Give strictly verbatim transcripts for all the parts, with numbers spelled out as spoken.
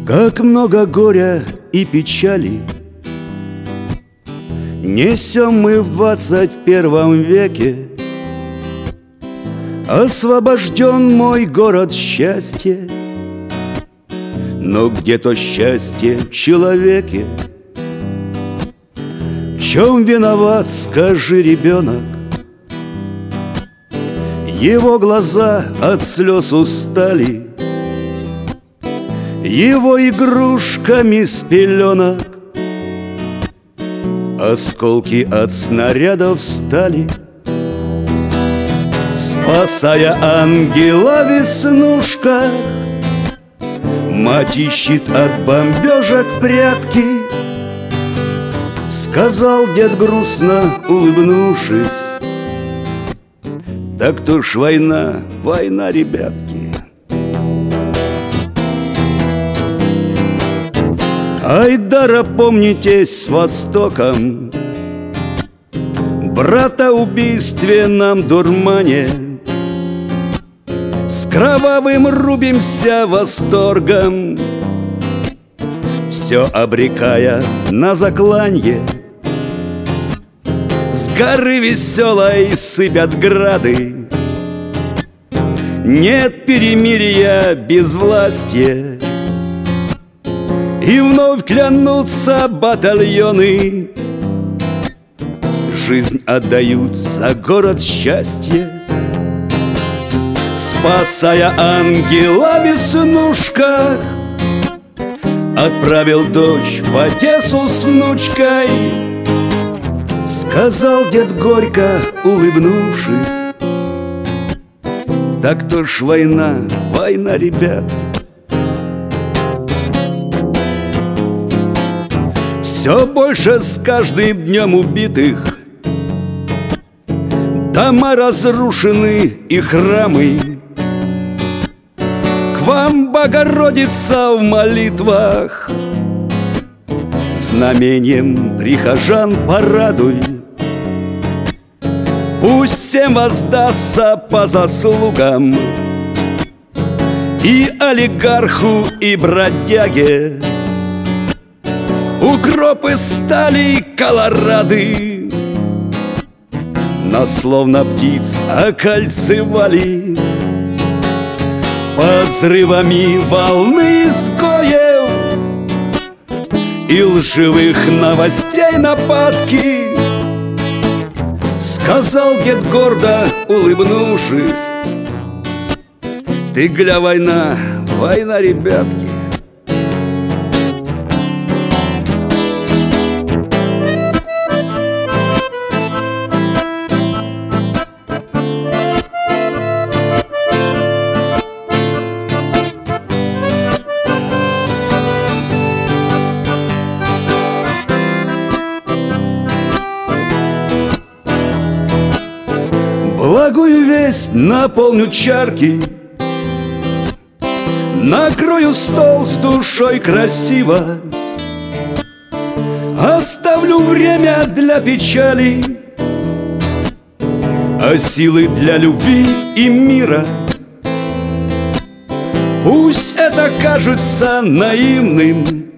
Как много горя и печали несем мы в двадцать первом веке. Освобожден мой город счастья, но где то счастье в человеке? В чем виноват, скажи, ребенок? Его глаза от слез устали, его игрушками с пеленок осколки от снарядов стали. Спасая ангела в веснушках, мать ищет от бомбежек прятки. Сказал дед, грустно улыбнувшись: так то ж война, война, ребятки. Айдара, помнитесь с Востоком, брата убийстве нам дурмане. С кровавым рубимся восторгом, все обрекая на закланье. С горы веселой сыпят грады, нет перемирия без власти. И вновь клянутся батальоны, жизнь отдают за город счастья. Спасая ангела в веснушках, отправил дочь в Одессу с внучкой. Сказал дед, горько улыбнувшись: так то ж война, война, ребятки. Все больше с каждым днем убитых, дома разрушены и храмы. К вам, Богородица, в молитвах знамением прихожан порадуй. Пусть всем воздастся по заслугам, и олигарху, и бродяге. Укропы стали колорады, нас словно птиц окольцевали. Позрывами волны изгоев и лживых новостей нападки. Сказал дед, гордо улыбнувшись: ты гля, война, война, ребятки. Благую весть наполню чарки, накрою стол с душой красиво. Оставлю время для печали, а силы для любви и мира. Пусть это кажется наивным,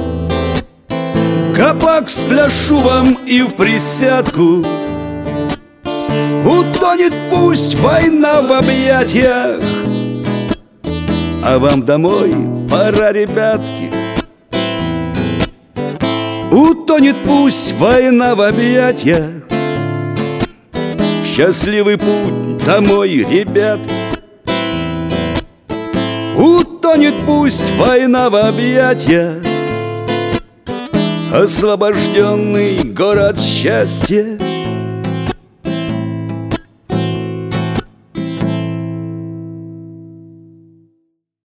кабак спляшу вам и в присядку. Утонет пусть война в объятиях, а вам домой пора, ребятки. Утонет пусть война в объятиях, счастливый путь домой, ребятки. Утонет пусть война в объятиях, освобожденный город счастья.